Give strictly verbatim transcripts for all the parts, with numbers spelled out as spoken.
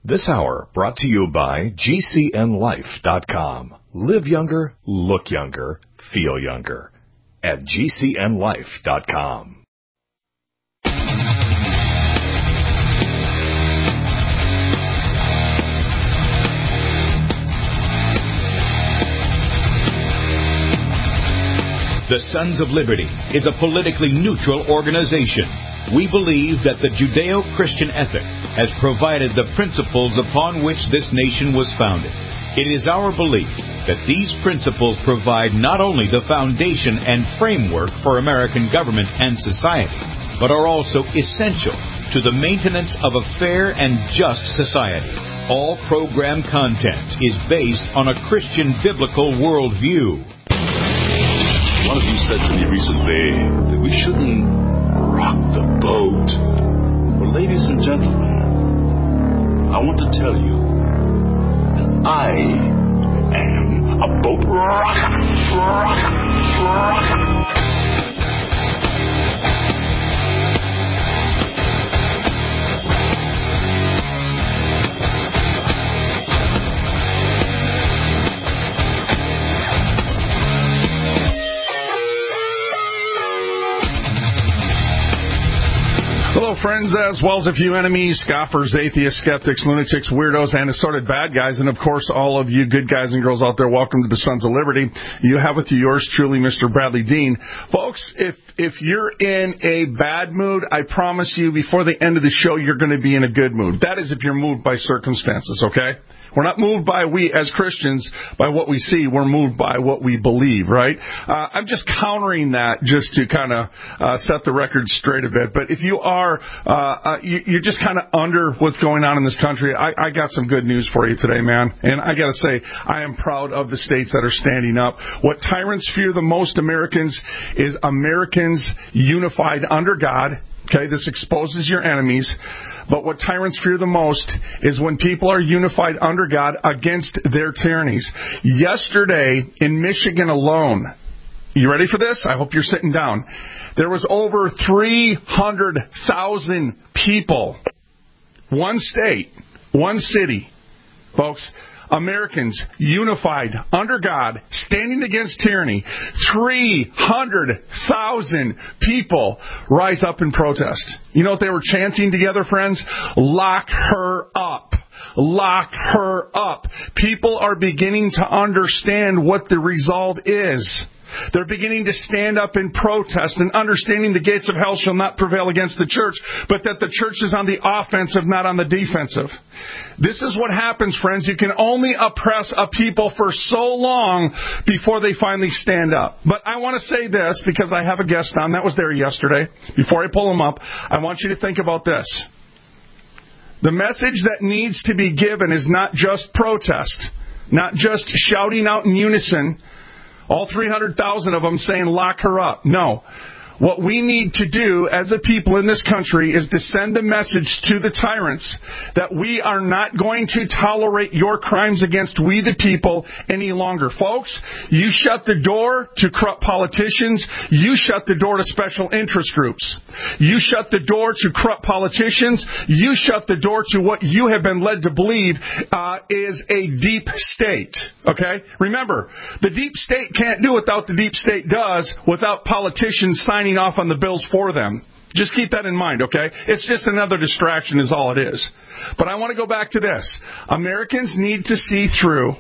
This hour brought to you by G C N life dot com. Live younger, look younger, feel younger at G C N life dot com. The Sons of Liberty is a politically neutral organization. We believe that the Judeo-Christian ethic has provided the principles upon which this nation was founded. It is our belief that these principles provide not only the foundation and framework for American government and society, but are also essential to the maintenance of a fair and just society. All program content is based on a Christian biblical worldview. One of you said to me recently that we shouldn't rock the boat. Well, ladies and gentlemen, I want to tell you that I am a boat rocker, rocker, rocker. Hello, friends, as well as a few enemies, scoffers, atheists, skeptics, lunatics, weirdos, and assorted bad guys. And, of course, all of you good guys and girls out there, welcome to the Sons of Liberty. You have with you yours truly, Mister Bradley Dean. Folks, if if you're in a bad mood, I promise you before the end of the show, you're going to be in a good mood. That is if you're moved by circumstances, okay? We're not moved by, we as Christians, by what we see. We're moved by what we believe, right? Uh, I'm just countering that just to kind of uh, set the record straight a bit. But if you are, uh, uh, you, you're just kind of under what's going on in this country, I, I got some good news for you today, man. And I got to say, I am proud of the states that are standing up. What tyrants fear the most, Americans, is Americans unified under God. Okay, this exposes your enemies. But what tyrants fear the most is when people are unified under God against their tyrannies. Yesterday, in Michigan alone, you ready for this? I hope you're sitting down. There was over three hundred thousand people. One state, one city. Folks, Americans unified under God, standing against tyranny. three hundred thousand people rise up in protest. You know what they were chanting together, friends? Lock her up. Lock her up. People are beginning to understand what the result is. They're beginning to stand up in protest and understanding the gates of hell shall not prevail against the church, but that the church is on the offensive, not on the defensive. This is what happens, friends. You can only oppress a people for so long before they finally stand up. But I want to say this because I have a guest on that was there yesterday. Before I pull him up, I want you to think about this. The message that needs to be given is not just protest, not just shouting out in unison, all three hundred thousand of them saying, lock her up. No. What we need to do as a people in this country is to send a message to the tyrants that we are not going to tolerate your crimes against we the people any longer. Folks, you shut the door to corrupt politicians. You shut the door to special interest groups. You shut the door to corrupt politicians. You shut the door to what you have been led to believe uh, is a deep state. Okay? Remember, the deep state can't do without the deep state does without politicians signing off on the bills for them. Just keep that in mind, okay? It's just another distraction is all it is. But I want to go back to this. Americans need to see through,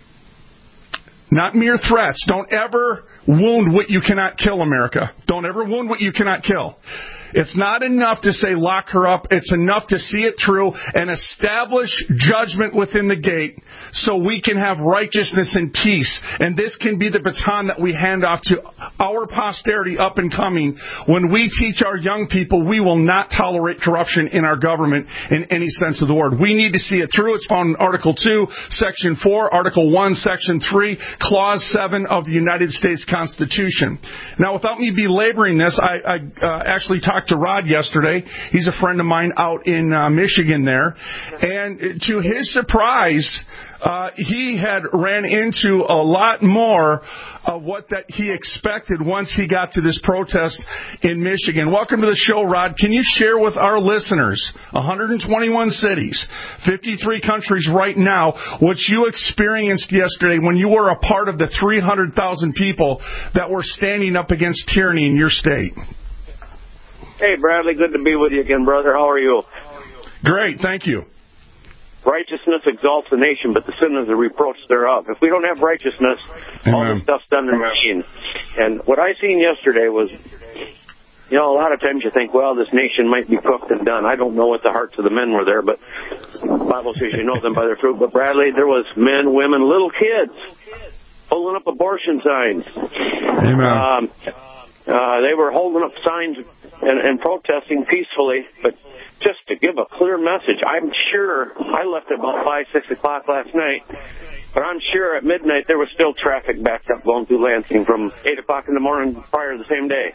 not mere threats. Don't ever wound what you cannot kill, America. Don't ever wound what you cannot kill. It's not enough to say lock her up. It's enough to see it through and establish judgment within the gate so we can have righteousness and peace. And this can be the baton that we hand off to our posterity up and coming. When we teach our young people, we will not tolerate corruption in our government in any sense of the word. We need to see it through. It's found in Article two, Section four, Article one, Section three, Clause seven of the United States Constitution. Now, without me belaboring this, I, I uh, actually talked to Rod yesterday. He's a friend of mine out in uh, Michigan there. And to his surprise, uh, he had ran into a lot more of what that he expected once he got to this protest in Michigan. Welcome to the show, Rod. Can you share with our listeners, one hundred twenty-one cities, fifty-three countries right now, what you experienced yesterday when you were a part of the three hundred thousand people that were standing up against tyranny in your state? Hey, Bradley, good to be with you again, brother. How are you? Great, thank you. Righteousness exalts a nation, but the sin is a reproach thereof. If we don't have righteousness, Amen. All this stuff's done in vain. And what I seen yesterday was, you know, a lot of times you think, well, this nation might be cooked and done. I don't know what the hearts of the men were there, but the Bible says you know them by their fruit. But Bradley, there was men, women, little kids holding up abortion signs. Amen. Um, uh, they were holding up signs and, and protesting peacefully, but just to give a clear message. I'm sure I left at about five, six o'clock last night, but I'm sure at midnight there was still traffic backed up going through Lansing from eight o'clock in the morning prior to the same day.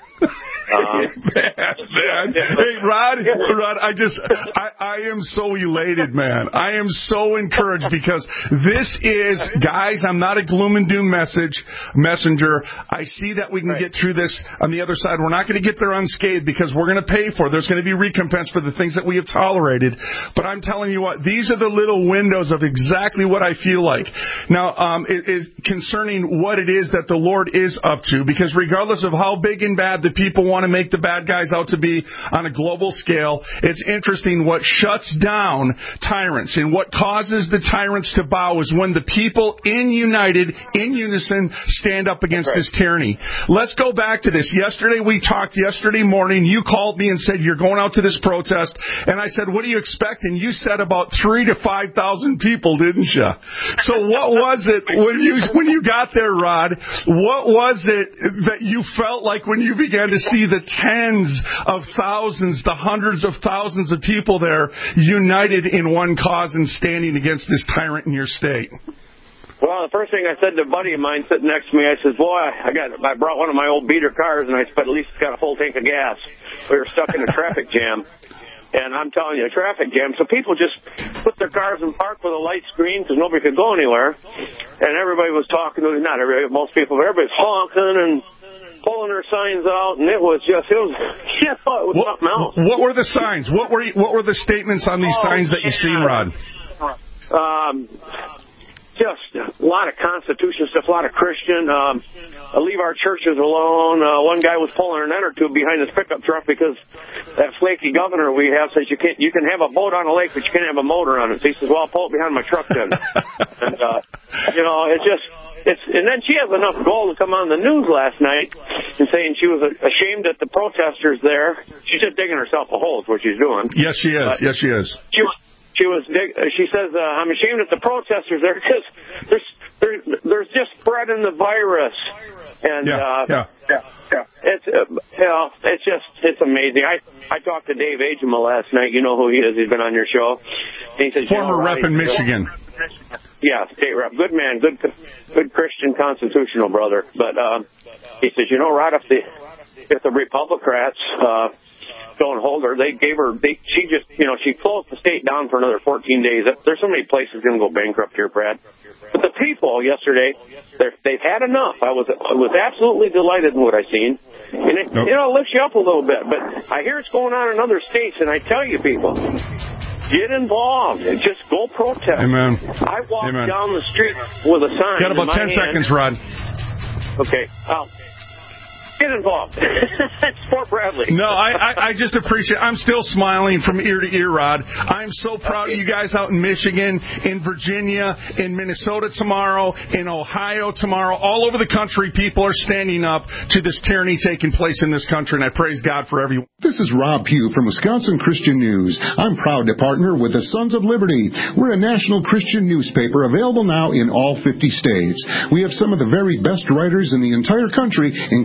Um, man, man. Hey, Rod, Rod, I just, I, I am so elated, man. I am so encouraged because this is, guys, I'm not a gloom and doom message messenger. I see that we can right. get through this on the other side. We're not going to get there unscathed because we're going to pay for it. There's going to be recompense for the things that we have tolerated. But I'm telling you what, these are the little windows of exactly what I feel like. Now, um, it is concerning what it is that the Lord is up to, because regardless of how big and bad the people want to make the bad guys out to be on a global scale, it's interesting what shuts down tyrants and what causes the tyrants to bow is when the people in united, in unison, stand up against right. this tyranny. Let's go back to this. Yesterday we talked, yesterday morning, you called me and said you're going out to this protest, and I said, what do you expect? And you said about three to five thousand people, didn't you? So what was it when you when you got there, Rod? What was it that you felt like when you began to see the tens of thousands, the hundreds of thousands of people there united in one cause and standing against this tyrant in your state? Well, the first thing I said to a buddy of mine sitting next to me, I said, boy, I got I brought one of my old beater cars, and I said, at least it's got a full tank of gas. We were stuck in a traffic jam. And I'm telling you, a traffic jam. So people just put their cars in park with a light screen because nobody could go anywhere. And everybody was talking to, not everybody, most people, but everybody's honking and pulling their signs out. And it was just, it was, you know, it was what, something else. What were the signs? What were you, what were the statements on these oh, signs that yeah. you seen, Rod? Um, just a lot of Constitution stuff, a lot of Christian. Um, leave our churches alone. Uh, one guy was pulling an inner tube behind his pickup truck because that flaky governor we have says you can't, you can have a boat on a lake, but you can't have a motor on it. So he says, well, I'll pull it behind my truck then. and, uh, you know, it's just, it's, and then she has enough gall to come on the news last night and saying she was ashamed at the protesters there. She's just digging herself a hole is what she's doing. Yes, she is. But yes, she is. She was, She was. She says, uh, "I'm ashamed at the protesters there because there's there, there's just spreading the virus." And yeah, uh, yeah, yeah, yeah. It's uh, you know, it's just it's amazing. I I talked to Dave Agema last night. You know who he is? He's been on your show. And he says, former you know, rep in Michigan. Yeah, state rep. Good man. Good good Christian constitutional brother. But um, he says, you know, right if the if the Republicrats. Uh, Don't hold her. They gave her. They, she just, you know, she closed the state down for another fourteen days. There's so many places going to go bankrupt here, Brad. But the people yesterday, they've had enough. I was, I was absolutely delighted in what I seen, and it, nope. you know, it lifts you up a little bit. But I hear it's going on in other states, and I tell you, people, get involved and just go protest. Amen. I walked Amen. down the street with a sign. Got about ten hand. seconds, Rod. Okay. Um, Get involved. It's Fort Bradley. No, I, I, I just appreciate it. I'm still smiling from ear to ear, Rod. I'm so proud of you guys out in Michigan, in Virginia, in Minnesota tomorrow, in Ohio tomorrow. All over the country, people are standing up to this tyranny taking place in this country, and I praise God for everyone. This is Rob Pugh from Wisconsin Christian News. I'm proud to partner with the Sons of Liberty. We're a national Christian newspaper available now in all fifty states. We have some of the very best writers in the entire country, including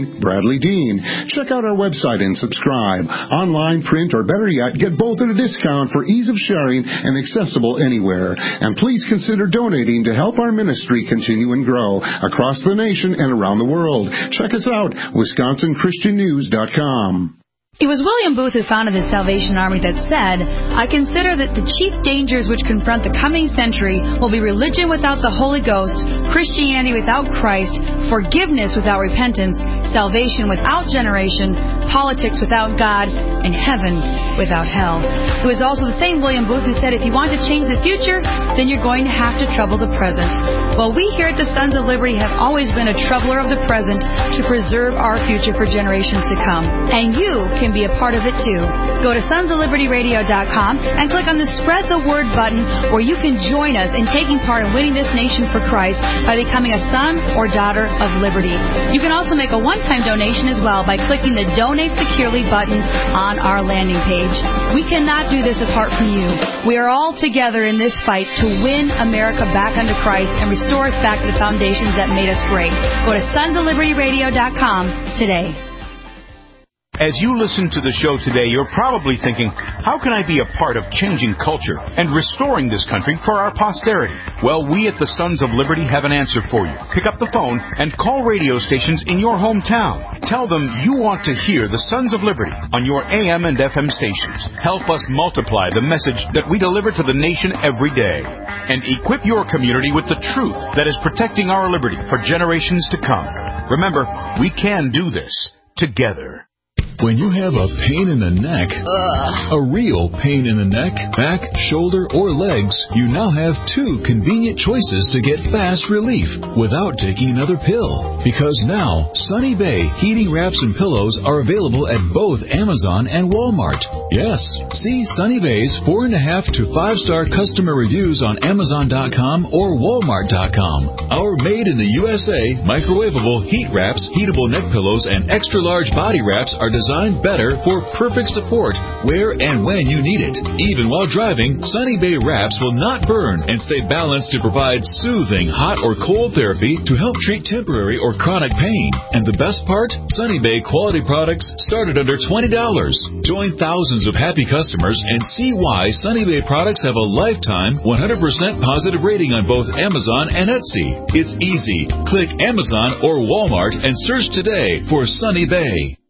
Bradley Dean. Check out our website and subscribe. Online, print, or better yet, get both at a discount for ease of sharing and accessible anywhere. And please consider donating to help our ministry continue and grow across the nation and around the world. Check us out, Wisconsin Christian News dot com. It was William Booth who founded the Salvation Army that said, "I consider that the chief dangers which confront the coming century will be religion without the Holy Ghost, Christianity without Christ, forgiveness without repentance, salvation without generation, politics without God, and heaven without hell." It was also the same William Booth who said, "If you want to change the future, then you're going to have to trouble the present." Well, we here at the Sons of Liberty have always been a troubler of the present to preserve our future for generations to come. And you can be a part of it too. Go to sons of liberty radio dot com and click on the Spread the Word button, where you can join us in taking part in winning this nation for Christ by becoming a son or daughter of liberty. You can also make a one-time donation as well by clicking the Donate Securely button on our landing page. We cannot do this apart from you. We are all together in this fight to win America back unto Christ and restore us back to the foundations that made us great. Go to sons of liberty radio dot com today. As you listen to the show today, you're probably thinking, how can I be a part of changing culture and restoring this country for our posterity? Well, we at the Sons of Liberty have an answer for you. Pick up the phone and call radio stations in your hometown. Tell them you want to hear the Sons of Liberty on your A M and F M stations. Help us multiply the message that we deliver to the nation every day. And equip your community with the truth that is protecting our liberty for generations to come. Remember, we can do this together. When you have a pain in the neck, Ugh. a real pain in the neck, back, shoulder, or legs, you now have two convenient choices to get fast relief without taking another pill. Because now, Sunny Bay heating wraps and pillows are available at both Amazon and Walmart. Yes, see Sunny Bay's four and a half to five star customer reviews on Amazon dot com or Walmart dot com. Our made in the U S A microwavable heat wraps, heatable neck pillows, and extra large body wraps are designed Designed better for perfect support where and when you need it. Even while driving, Sunny Bay wraps will not burn and stay balanced to provide soothing hot or cold therapy to help treat temporary or chronic pain. And the best part? Sunny Bay quality products start at under twenty dollars. Join thousands of happy customers and see why Sunny Bay products have a lifetime one hundred percent positive rating on both Amazon and Etsy. It's easy. Click Amazon or Walmart and search today for Sunny Bay.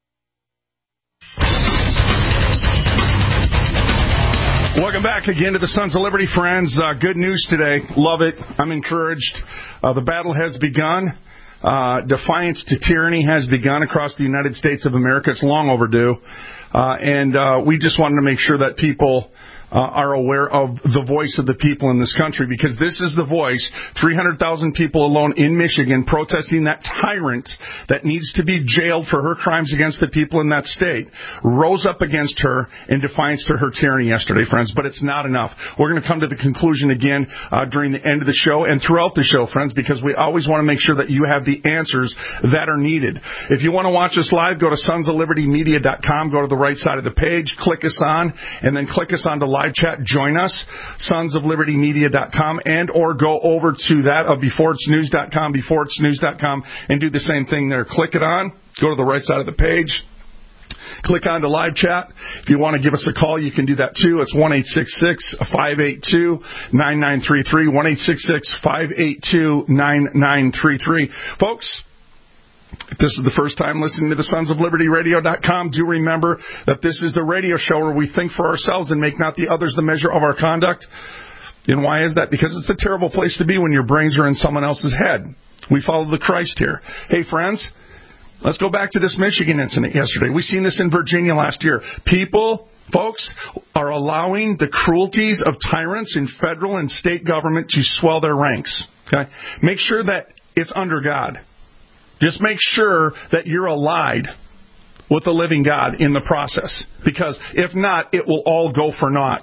Welcome back again to the Sons of Liberty, friends. Uh, good news today. Love it. I'm encouraged. Uh, the battle has begun. Uh, defiance to tyranny has begun across the United States of America. It's long overdue. Uh, and uh, we just wanted to make sure that people uh, are aware of the voice of the people in this country, because this is the voice. three hundred thousand people alone in Michigan protesting that tyrant that needs to be jailed for her crimes against the people in that state rose up against her in defiance to her tyranny yesterday, friends. But it's not enough. We're going to come to the conclusion again uh, during the end of the show and throughout the show, friends, because we always want to make sure that you have the answers that are needed. If you want to watch us live, go to sons of liberty media dot com. Go to the right side of the page, click us on, and then click us on to live chat. Join us, sons of liberty media dot com, and or go over to that of before it's news dot com, before it's news dot com, and do the same thing there. Click it on, go to the right side of the page, click on to live chat. If you want to give us a call, you can do that too. It's one eight six six, five eight two, nine nine three three, one eight six six, five eight two, nine nine three three. Folks, if this is the first time listening to the sons of liberty radio dot com, do remember that this is the radio show where we think for ourselves and make not the others the measure of our conduct. And why is that? Because it's a terrible place to be when your brains are in someone else's head. We follow the Christ here. Hey, friends, let's go back to this Michigan incident yesterday. We've seen this in Virginia last year. People, folks, are allowing the cruelties of tyrants in federal and state government to swell their ranks. Okay? Make sure that it's under God. Just make sure that you're allied with the living God in the process. Because if not, it will all go for naught.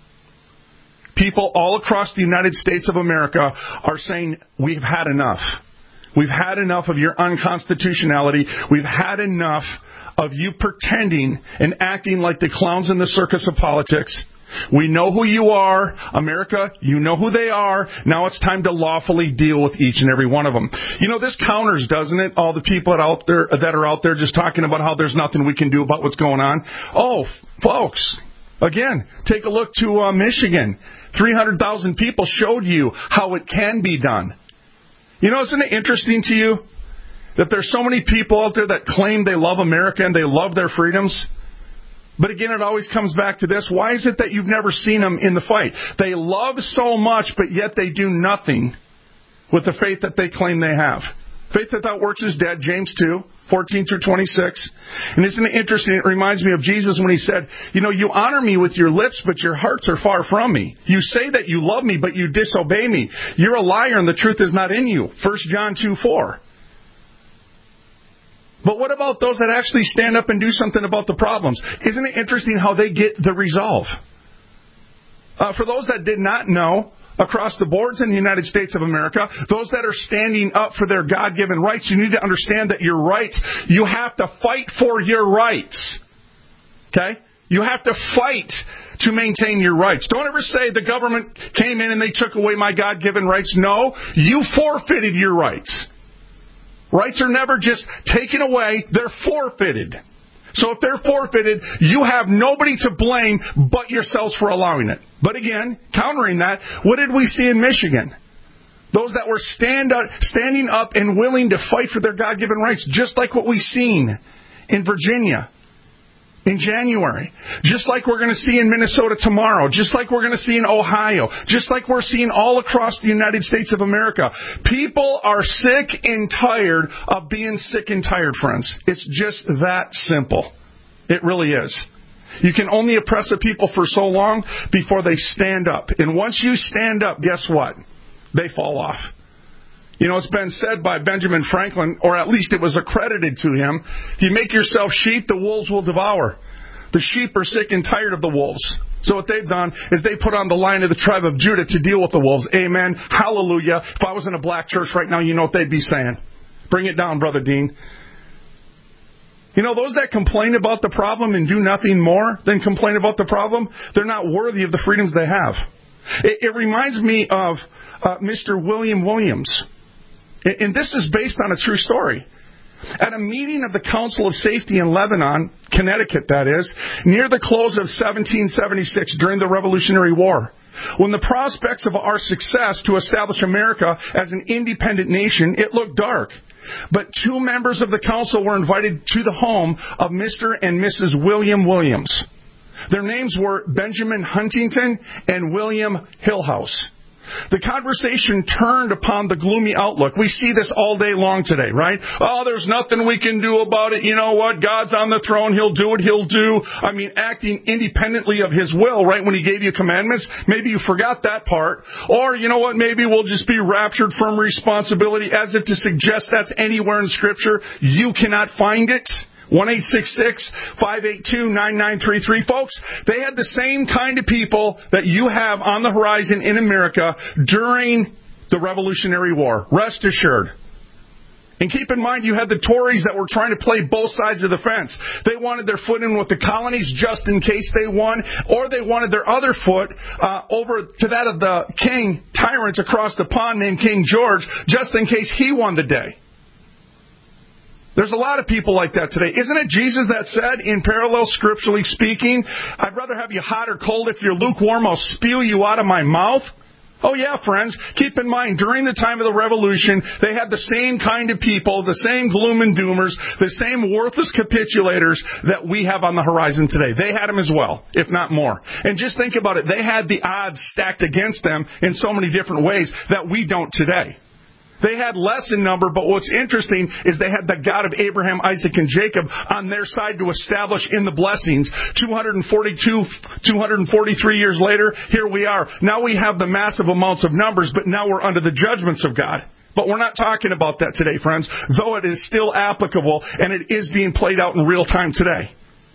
People all across the United States of America are saying, we've had enough. We've had enough of your unconstitutionality. We've had enough of you pretending and acting like the clowns in the circus of politics. We know who you are. America, you know who they are. Now it's time to lawfully deal with each and every one of them. You know, this counters, doesn't it? All the people out there that are out there just talking about how there's nothing we can do about what's going on. Oh, folks, again, take a look to uh, Michigan. three hundred thousand people showed you how it can be done. You know, isn't it interesting to you that there's so many people out there that claim they love America and they love their freedoms? But again, it always comes back to this. Why is it that you've never seen them in the fight? They love so much, but yet they do nothing with the faith that they claim they have. Faith without works is dead, James two, fourteen through twenty-six. And isn't it interesting? It reminds me of Jesus when he said, you know, you honor me with your lips, but your hearts are far from me. You say that you love me, but you disobey me. You're a liar and the truth is not in you. First John two, four. But what about those that actually stand up and do something about the problems? Isn't it interesting how they get the resolve? Uh, for those that did not know, across the boards in the United States of America, those that are standing up for their God-given rights, you need to understand that your rights, you have to fight for your rights. Okay? You have to fight to maintain your rights. Don't ever say the government came in and they took away my God-given rights. No, you forfeited your rights. Rights are never just taken away, they're forfeited. So if they're forfeited, you have nobody to blame but yourselves for allowing it. But again, countering that, what did we see in Michigan? Those that were stand up, standing up and willing to fight for their God-given rights, just like what we've seen in Virginia in January, just like we're going to see in Minnesota tomorrow, just like we're going to see in Ohio, just like we're seeing all across the United States of America. People are sick and tired of being sick and tired, friends. It's just that simple. It really is. You can only oppress a people for so long before they stand up. And once you stand up, guess what? They fall off. You know, it's been said by Benjamin Franklin, or at least it was accredited to him, if you make yourself sheep, the wolves will devour. The sheep are sick and tired of the wolves. So what they've done is they put on the line of the tribe of Judah to deal with the wolves. Amen. Hallelujah. If I was in a black church right now, you know what they'd be saying. Bring it down, Brother Dean. You know, those that complain about the problem and do nothing more than complain about the problem, they're not worthy of the freedoms they have. It, it reminds me of uh, Mister William Williams. And this is based on a true story. At a meeting of the Council of Safety in Lebanon, Connecticut that is, near the close of seventeen seventy-six during the Revolutionary War, when the prospects of our success to establish America as an independent nation, it looked dark. But two members of the council were invited to the home of Mister and Missus William Williams. Their names were Benjamin Huntington and William Hillhouse. The conversation turned upon the gloomy outlook. We see this all day long today, right? Oh, there's nothing we can do about it. You know what? God's on the throne. He'll do what he'll do. I mean, acting independently of his will, right, when he gave you commandments. Maybe you forgot that part. Or, you know what? Maybe we'll just be raptured from responsibility, as if to suggest that's anywhere in Scripture. You cannot find it. one eight six six, five eight two, nine nine three three. Folks, they had the same kind of people that you have on the horizon in America during the Revolutionary War. Rest assured. And keep in mind, you had the Tories that were trying to play both sides of the fence. They wanted their foot in with the colonies just in case they won, or they wanted their other foot uh, over to that of the king tyrant across the pond named King George, just in case he won the day. There's a lot of people like that today. Isn't it Jesus that said, in parallel, scripturally speaking, I'd rather have you hot or cold. If you're lukewarm, I'll spew you out of my mouth? Oh yeah, friends. Keep in mind, during the time of the Revolution, they had the same kind of people, the same gloom and doomers, the same worthless capitulators that we have on the horizon today. They had them as well, if not more. And just think about it. They had the odds stacked against them in so many different ways that we don't today. They had less in number, but what's interesting is they had the God of Abraham, Isaac, and Jacob on their side to establish in the blessings. two hundred forty-two, two hundred forty-three years later, here we are. Now we have the massive amounts of numbers, but now we're under the judgments of God. But we're not talking about that today, friends, though it is still applicable and it is being played out in real time today.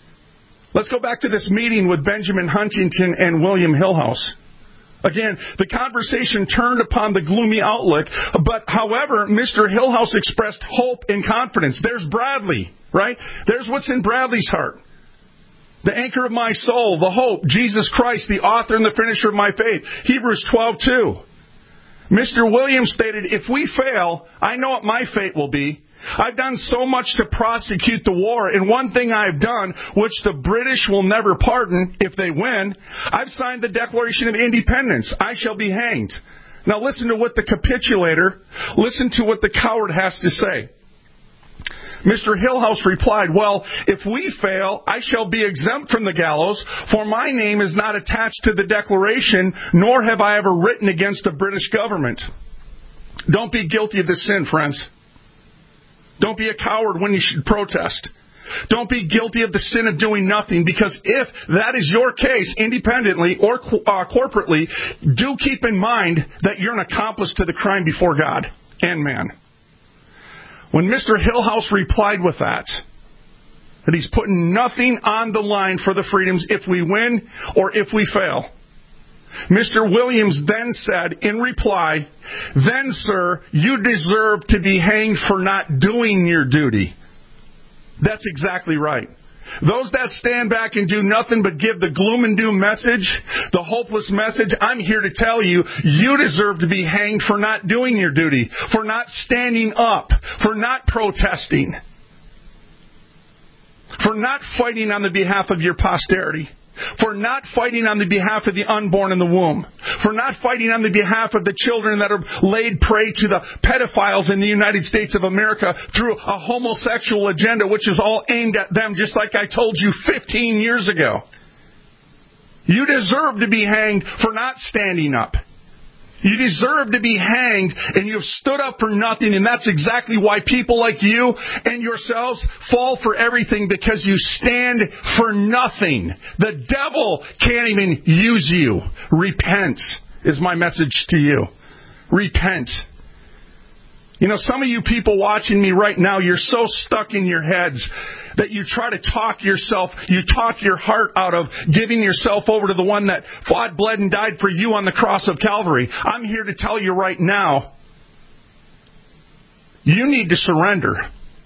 Let's go back to this meeting with Benjamin Huntington and William Hillhouse. Again, the conversation turned upon the gloomy outlook, but however, Mister Hillhouse expressed hope and confidence. There's Bradley, right? There's what's in Bradley's heart. The anchor of my soul, the hope, Jesus Christ, the author and the finisher of my faith. Hebrews twelve two. Mister Williams stated, if we fail, I know what my fate will be. I've done so much to prosecute the war, and one thing I've done, which the British will never pardon if they win, I've signed the Declaration of Independence. I shall be hanged. Now listen to what the capitulator, listen to what the coward has to say. Mister Hillhouse replied, well, if we fail, I shall be exempt from the gallows, for my name is not attached to the Declaration, nor have I ever written against the British government. Don't be guilty of this sin, friends. Don't be a coward when you should protest. Don't be guilty of the sin of doing nothing, because if that is your case, independently or uh, corporately, do keep in mind that you're an accomplice to the crime before God and man. When Mister Hillhouse replied with that, that he's putting nothing on the line for the freedoms if we win or if we fail, Mister Williams then said in reply, then, sir, you deserve to be hanged for not doing your duty. That's exactly right. Those that stand back and do nothing but give the gloom and doom message, the hopeless message, I'm here to tell you, you deserve to be hanged for not doing your duty, for not standing up, for not protesting, for not fighting on the behalf of your posterity, for not fighting on the behalf of the unborn in the womb, for not fighting on the behalf of the children that are laid prey to the pedophiles in the United States of America through a homosexual agenda, which is all aimed at them, just like I told you fifteen years ago. You deserve to be hanged for not standing up. You deserve to be hanged, and you've stood up for nothing, and that's exactly why people like you and yourselves fall for everything, because you stand for nothing. The devil can't even use you. Repent is my message to you. Repent. You know, some of you people watching me right now, you're so stuck in your heads that you try to talk yourself, you talk your heart out of giving yourself over to the one that fought, bled, and died for you on the cross of Calvary. I'm here to tell you right now, you need to surrender.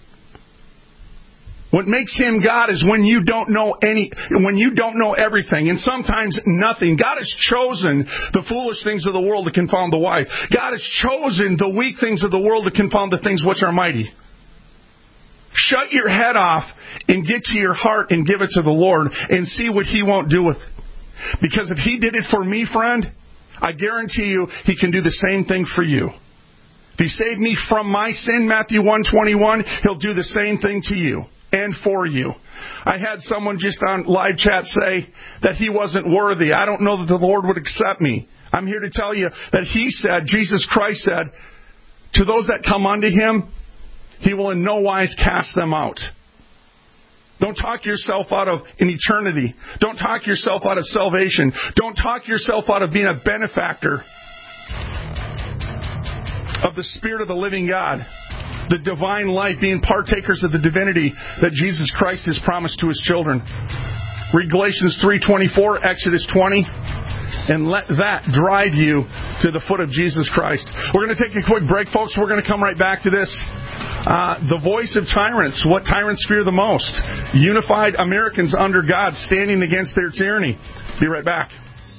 What makes him God is when you don't know any, when you don't know everything, and sometimes nothing. God has chosen the foolish things of the world to confound the wise. God has chosen the weak things of the world to confound the things which are mighty. Shut your head off and get to your heart and give it to the Lord and see what he won't do with it. Because if he did it for me, friend, I guarantee you he can do the same thing for you. If he saved me from my sin, Matthew one twenty-one, he'll do the same thing to you and for you. I had someone just on live chat say that he wasn't worthy. I don't know that the Lord would accept me. I'm here to tell you that he said, Jesus Christ said, to those that come unto him, he will in no wise cast them out. Don't talk yourself out of an eternity. Don't talk yourself out of salvation. Don't talk yourself out of being a benefactor of the Spirit of the living God. The divine life, being partakers of the divinity that Jesus Christ has promised to his children. Read Galatians three twenty-four, Exodus twenty, and let that drive you to the foot of Jesus Christ. We're going to take a quick break, folks. We're going to come right back to this. Uh, the voice of tyrants. What tyrants fear the most? Unified Americans under God standing against their tyranny. Be right back.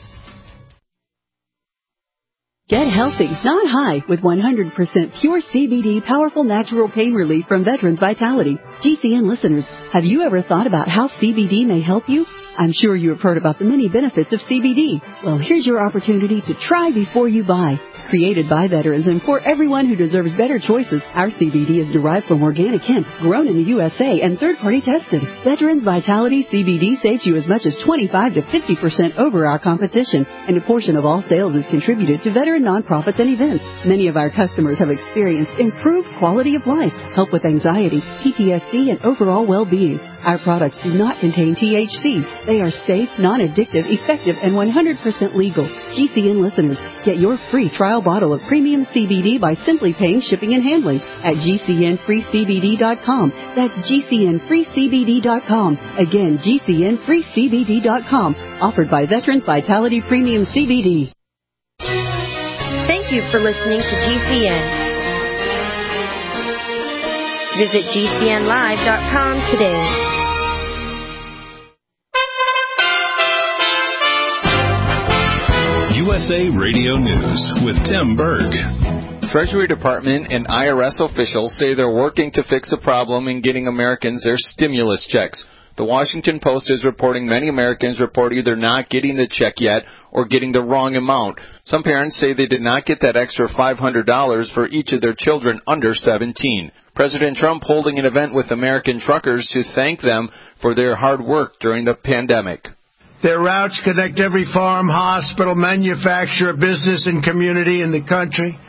Get healthy, not high, with one hundred percent pure C B D powerful natural pain relief from Veterans Vitality. G C N listeners, have you ever thought about how C B D may help you? I'm sure you have heard about the many benefits of C B D. Well, here's your opportunity to try before you buy. Created by veterans and for everyone who deserves better choices, our C B D is derived from organic hemp, grown in the U S A and third-party tested. Veterans Vitality C B D saves you as much as twenty-five to fifty percent over our competition, and a portion of all sales is contributed to veteran nonprofits and events. Many of our customers have experienced improved quality of life, help with anxiety, P T S D, and overall well-being. Our products do not contain T H C. They are safe, non-addictive, effective, and one hundred percent legal. G C N listeners, get your free trial bottle of premium C B D by simply paying shipping and handling at G C N free C B D dot com. That's G C N free C B D dot com. Again, G C N free C B D dot com. Offered by Veterans Vitality Premium C B D. Thank you for listening to G C N. Visit G C N live dot com today. A Radio News with Tim Berg. Treasury Department and I R S officials say they're working to fix a problem in getting Americans their stimulus checks. The Washington Post is reporting many Americans report either not getting the check yet or getting the wrong amount. Some parents say they did not get that extra five hundred dollars for each of their children under seventeen. President Trump holding an event with American truckers to thank them for their hard work during the pandemic. Their routes connect every farm, hospital, manufacturer, business, and community in the country.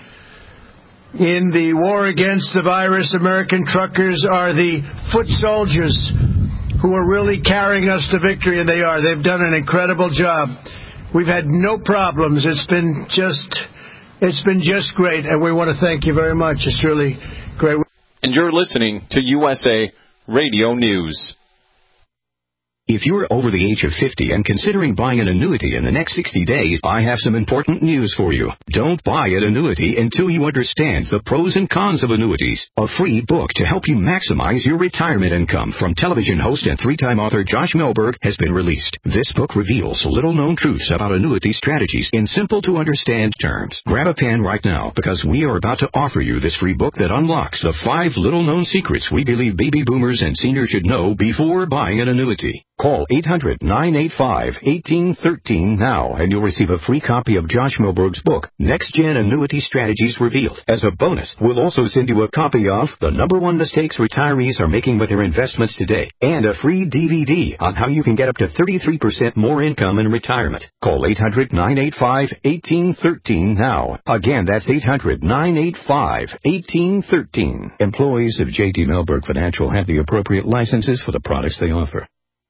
In the war against the virus, American truckers are the foot soldiers who are really carrying us to victory, and they are. They've done an incredible job. We've had no problems. It's been just, it's been just great, and we want to thank you very much. It's really great. And you're listening to U S A Radio News. If you're over the age of fifty and considering buying an annuity in the next sixty days, I have some important news for you. Don't buy an annuity until you understand the pros and cons of annuities. A free book to help you maximize your retirement income from television host and three-time author Josh Melberg has been released. This book reveals little-known truths about annuity strategies in simple-to-understand terms. Grab a pen right now because we are about to offer you this free book that unlocks the five little-known secrets we believe baby boomers and seniors should know before buying an annuity. Call eight hundred, nine eight five, one eight one three now, and you'll receive a free copy of Josh Melberg's book, Next Gen Annuity Strategies Revealed. As a bonus, we'll also send you a copy of The Number One Mistakes Retirees Are Making with Their Investments Today, and a free D V D on how you can get up to thirty-three percent more income in retirement. Call eight hundred, nine eight five, one eight one three now. Again, that's eight hundred, nine eight five, one eight one three. Employees of J D Melberg Financial have the appropriate licenses for the products they offer.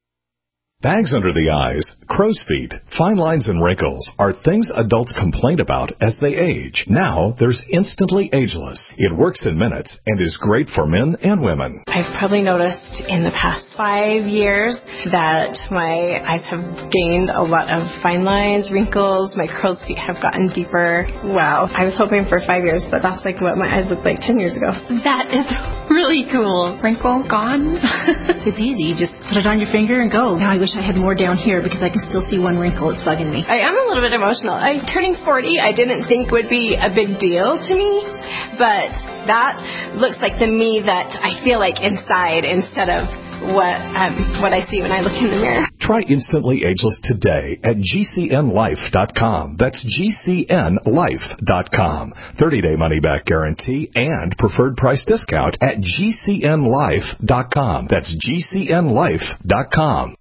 Bags under the eyes, crow's feet, fine lines and wrinkles are things adults complain about as they age. Now, there's Instantly Ageless. It works in minutes and is great for men and women. I've probably noticed in the past five years that my eyes have gained a lot of fine lines, wrinkles, my crow's feet have gotten deeper. Wow. I was hoping for five years, but that's like what my eyes looked like ten years ago. That is really cool. Wrinkle gone. It's easy. You just put it on your finger and go. Now I wish I had more down here because I can still see one wrinkle. It's bugging me. I am a little bit emotional. I'm turning forty. I didn't think would be a big deal to me, but that looks like the me that I feel like inside instead of what um, what I see when I look in the mirror. Try Instantly Ageless today at G C N life dot com. That's G C N life dot com. thirty-day money-back guarantee and preferred price discount at G C N life dot com. That's G C N life dot com.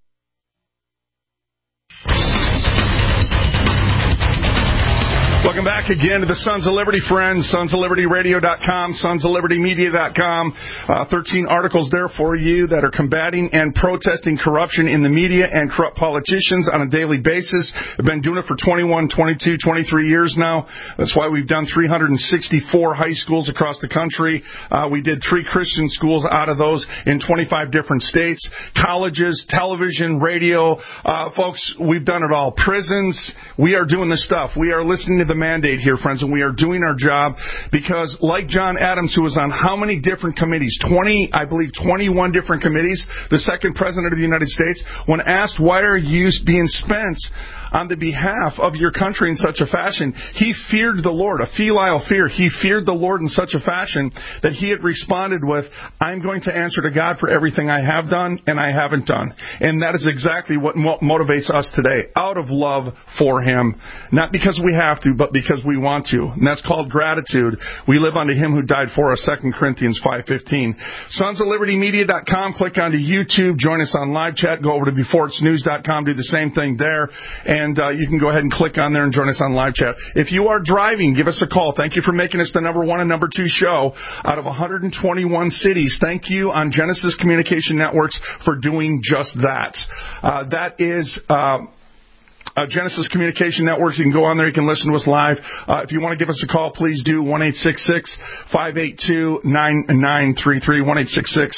Welcome back again to the Sons of Liberty, friends. Sons of Liberty Radio dot com, Sons of Liberty Media dot com. Uh, thirteen articles there for you that are combating and protesting corruption in the media and corrupt politicians on a daily basis. I've been doing it for twenty-one, twenty-two, twenty-three years now. That's why we've done three hundred sixty-four high schools across the country. Uh, we did three Christian schools out of those in twenty-five different states. Colleges, television, radio. Uh, folks, we've done it all. Prisons. We are doing this stuff. We are listening to the mandate here, friends, and we are doing our job because, like John Adams, who was on how many different committees? twenty, I believe, twenty-one different committees, the second president of the United States, when asked why are you being spent on the behalf of your country in such a fashion, he feared the Lord, a filial fear. He feared the Lord in such a fashion that he had responded with, I'm going to answer to God for everything I have done and I haven't done. And that is exactly what mo- motivates us today, out of love for him. Not because we have to, but because we want to. And that's called gratitude. We live unto him who died for us, Second Corinthians five fifteen. Sons of Liberty Media dot com, click onto YouTube, join us on live chat, go over to Before It's News dot com, do the same thing there. And uh, you can go ahead and click on there and join us on live chat. If you are driving, give us a call. Thank you for making us the number one and number two show out of one hundred twenty-one cities. Thank you on Genesis Communication Networks for doing just that. Uh, that is... Uh, Uh, Genesis Communication Networks. You can go on there. You can listen to us live. Uh, if you want to give us a call, please do. one eight six six, five eight two, nine nine three three. one eight six six,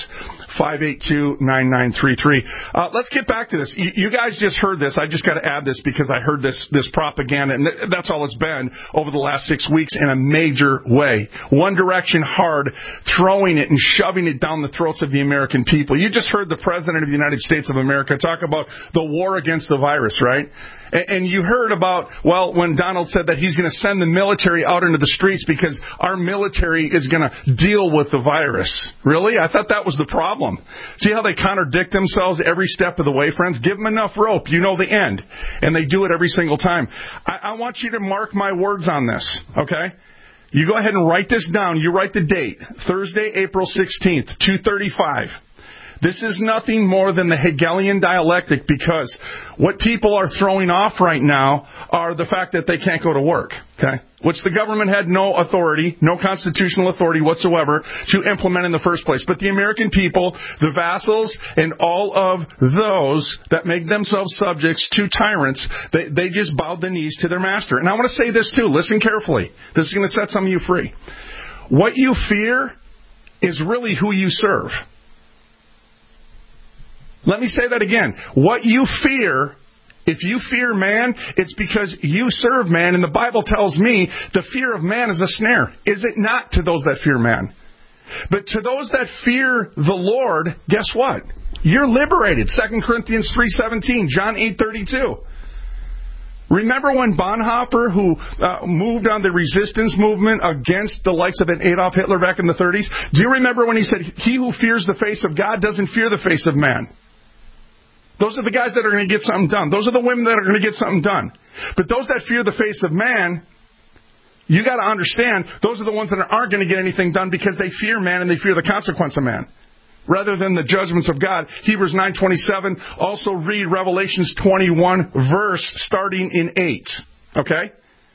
five eight two, nine nine three three. Uh, let's get back to this. You, you guys just heard this. I just got to add this because I heard this, this propaganda, and th- that's all it's been over the last six weeks in a major way. One Direction hard, throwing it and shoving it down the throats of the American people. You just heard the President of the United States of America talk about the war against the virus, right? And you heard about, well, when Donald said that he's going to send the military out into the streets because our military is going to deal with the virus. Really? I thought that was the problem. See how they contradict themselves every step of the way, friends? Give them enough rope. You know the end. And they do it every single time. I, I want you to mark my words on this, okay? You go ahead and write this down. You write the date. Thursday, April sixteenth, two thirty-five. This is nothing more than the Hegelian dialectic, because what people are throwing off right now are the fact that they can't go to work, okay? Which the government had no authority, no constitutional authority whatsoever to implement in the first place. But the American people, the vassals, and all of those that make themselves subjects to tyrants, they, they just bowed the knees to their master. And I want to say this too. Listen carefully. This is going to set some of you free. What you fear is really who you serve. Let me say that again. What you fear, if you fear man, it's because you serve man. And the Bible tells me the fear of man is a snare. Is it not to those that fear man? But to those that fear the Lord, guess what? You're liberated. Second Corinthians three seventeen, John eight thirty-two. Remember when Bonhoeffer, who uh, moved on the resistance movement against the likes of an Adolf Hitler back in the thirties, do you remember when he said, he who fears the face of God doesn't fear the face of man? Those are the guys that are going to get something done. Those are the women that are going to get something done. But those that fear the face of man, you got to understand, those are the ones that aren't going to get anything done because they fear man and they fear the consequence of man, rather than the judgments of God. Hebrews nine twenty-seven. Also read Revelations twenty-one, verse starting in eight. Okay?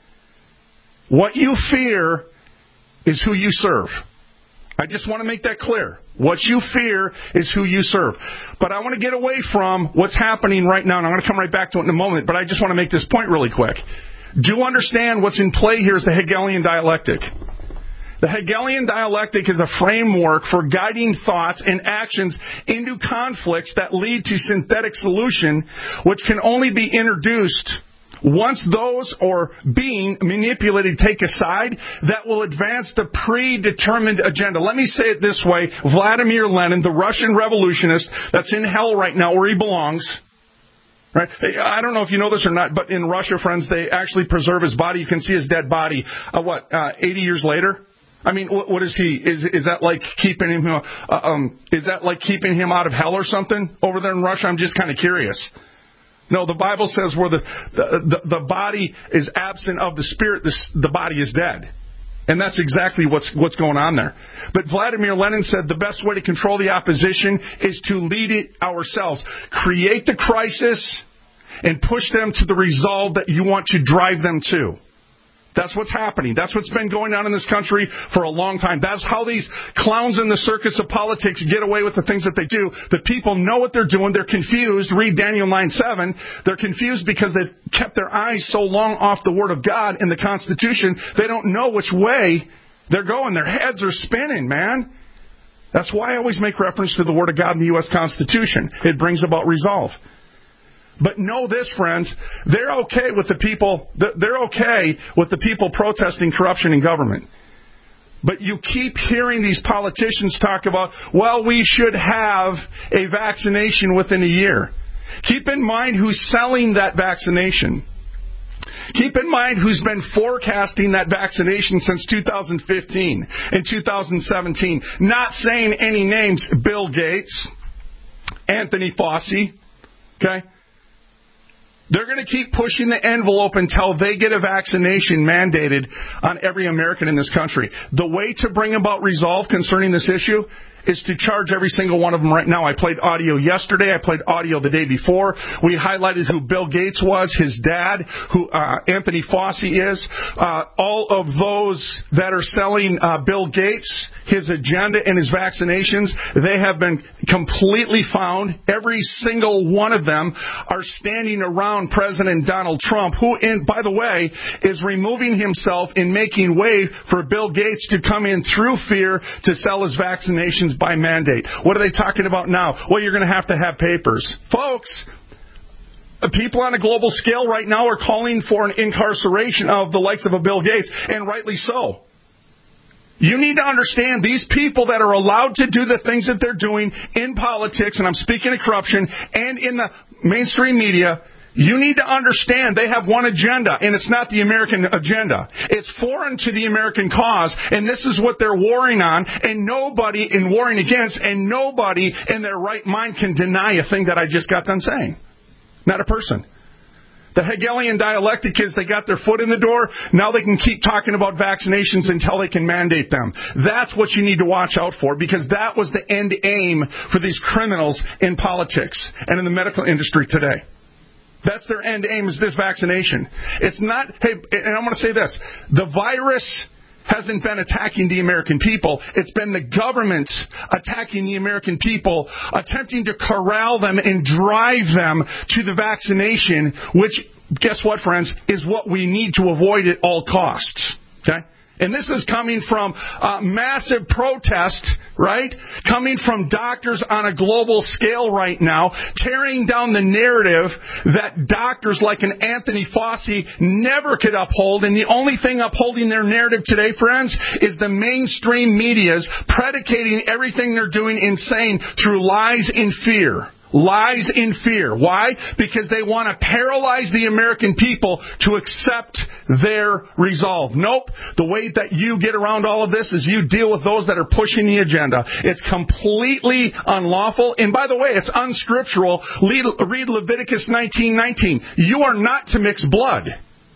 What you fear is who you serve. I just want to make that clear. What you fear is who you serve. But I want to get away from what's happening right now, and I'm going to come right back to it in a moment, but I just want to make this point really quick. Do understand what's in play here is the Hegelian dialectic. The Hegelian dialectic is a framework for guiding thoughts and actions into conflicts that lead to synthetic solution, which can only be introduced once those or being manipulated take a side that will advance the predetermined agenda. Let me say it this way. Vladimir Lenin, the Russian revolutionist that's in hell right now where he belongs, right? I don't know if you know this or not, but in Russia, friends, they actually preserve his body. You can see his dead body, uh, what, uh, eighty years later? I mean, what, what is he? Is is that like keeping him? Uh, um, is that like keeping him out of hell or something over there in Russia? I'm just kind of curious. No, the Bible says where the the, the, the body is absent of the spirit, the, the body is dead. And that's exactly what's what's going on there. But Vladimir Lenin said the best way to control the opposition is to lead it ourselves. Create the crisis and push them to the resolve that you want to drive them to. That's what's happening. That's what's been going on in this country for a long time. That's how these clowns in the circus of politics get away with the things that they do. The people know what they're doing. They're confused. Read Daniel nine seven. They're confused because they've kept their eyes so long off the Word of God and the Constitution, they don't know which way they're going. Their heads are spinning, man. That's why I always make reference to the Word of God in the U S Constitution. It brings about resolve. But know this, friends, they're okay with the people, they're okay with the people protesting corruption in government. But you keep hearing these politicians talk about, well, we should have a vaccination within a year. Keep in mind who's selling that vaccination. Keep in mind who's been forecasting that vaccination since two thousand fifteen and two thousand seventeen. Not saying any names, Bill Gates, Anthony Fauci, okay? They're going to keep pushing the envelope until they get a vaccination mandated on every American in this country. The way to bring about resolve concerning this issue is to charge every single one of them right now. I played audio yesterday. I played audio the day before. We highlighted who Bill Gates was, his dad, who uh, Anthony Fauci is. Uh, all of those that are selling uh, Bill Gates, his agenda and his vaccinations, they have been completely found. Every single one of them are standing around President Donald Trump, who, in, by the way, is removing himself and making way for Bill Gates to come in through fear to sell his vaccinations is by mandate. What are they talking about now? Well, you're going to have to have papers. Folks, people on a global scale right now are calling for an incarceration of the likes of a Bill Gates, and rightly so. You need to understand these people that are allowed to do the things that they're doing in politics, and I'm speaking of corruption, and in the mainstream media, you need to understand they have one agenda, and it's not the American agenda. It's foreign to the American cause, and this is what they're warring on, and nobody in warring against, and nobody in their right mind can deny a thing that I just got done saying. Not a person. The Hegelian dialectic is they got their foot in the door. Now they can keep talking about vaccinations until they can mandate them. That's what you need to watch out for, because that was the end aim for these criminals in politics and in the medical industry today. That's their end aim, is this vaccination. It's not, hey, and I'm going to say this, the virus hasn't been attacking the American people. It's been the government attacking the American people, attempting to corral them and drive them to the vaccination, which, guess what, friends, is what we need to avoid at all costs. Okay? And this is coming from uh, massive protest, right? Coming from doctors on a global scale right now, tearing down the narrative that doctors like an Anthony Fauci never could uphold. And the only thing upholding their narrative today, friends, is the mainstream media's predicating everything they're doing and saying through lies and fear. Lies in fear. Why? Because they want to paralyze the American people to accept their resolve. Nope. The way that you get around all of this is you deal with those that are pushing the agenda. It's completely unlawful. And by the way, it's unscriptural. Read Leviticus nineteen nineteen. You are not to mix blood.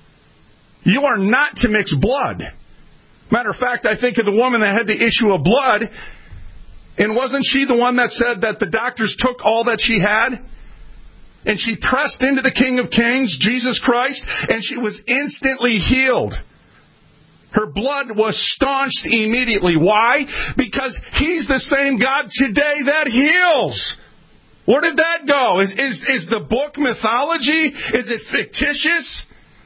You are not to mix blood. Matter of fact, I think of the woman that had the issue of blood. And wasn't she the one that said that the doctors took all that she had? And she pressed into the King of Kings, Jesus Christ, and she was instantly healed. Her blood was staunched immediately. Why? Because He's the same God today that heals. Where did that go? Is, is, is the book mythology? Is it fictitious?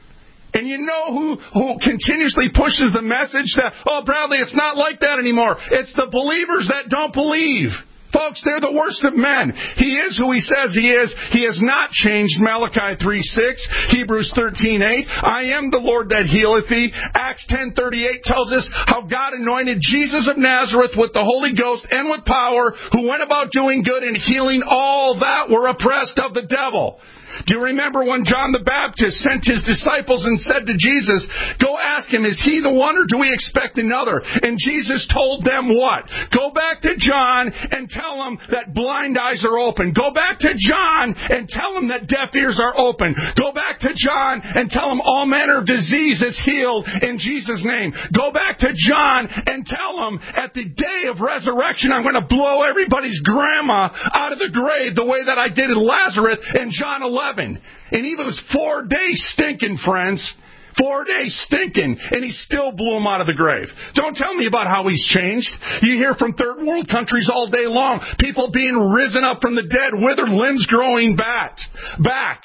And you know who, who continuously pushes the message that, oh, Bradley, it's not like that anymore. It's the believers that don't believe. Folks, they're the worst of men. He is who He says He is. He has not changed. Malachi three six, Hebrews thirteen eight. I am the Lord that healeth thee. Acts ten thirty-eight tells us how God anointed Jesus of Nazareth with the Holy Ghost and with power, who went about doing good and healing all that were oppressed of the devil. Do you remember when John the Baptist sent his disciples and said to Jesus, go ask him, is he the one or do we expect another? And Jesus told them what? Go back to John and tell him that blind eyes are open. Go back to John and tell him that deaf ears are open. Go back to John and tell him all manner of disease is healed in Jesus' name. Go back to John and tell him at the day of resurrection I'm going to blow everybody's grandma out of the grave the way that I did in Lazarus in John eleven. And he was four days stinking, friends. Four days stinking, and he still blew him out of the grave. Don't tell me about how he's changed. You hear from third world countries all day long. People being risen up from the dead, withered limbs growing back. Back.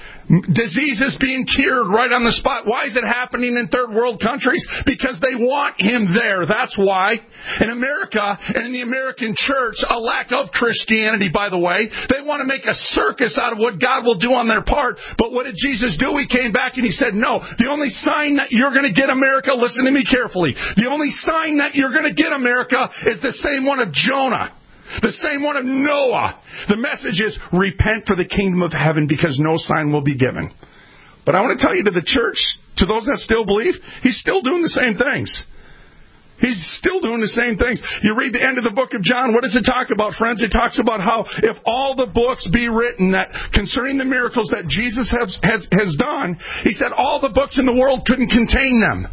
Diseases being cured right on the spot. Why is it happening in third world countries? Because they want Him there. That's why. In America and in the American church, a lack of Christianity, by the way. They want to make a circus out of what God will do on their part. But what did Jesus do? He came back and He said, no, the only sign that you're going to get, America, listen to me carefully. The only sign that you're going to get, America, is the same one of Jonah. The same one of Noah. The message is, repent for the kingdom of heaven because no sign will be given. But I want to tell you to the church, to those that still believe, He's still doing the same things. He's still doing the same things. You read the end of the book of John, what does it talk about, friends? It talks about how if all the books be written that concerning the miracles that Jesus has, has, has done, He said all the books in the world couldn't contain them.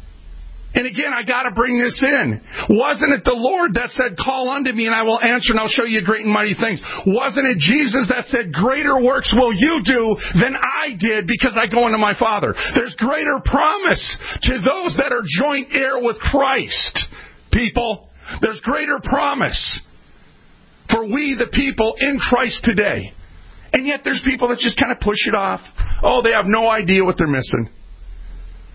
And again, I got to bring this in. Wasn't it the Lord that said, call unto me and I will answer and I'll show you great and mighty things? Wasn't it Jesus that said, greater works will you do than I did because I go into my Father? There's greater promise to those that are joint heir with Christ, people. There's greater promise for we, the people in Christ today. And yet there's people that just kind of push it off. Oh, they have no idea what they're missing.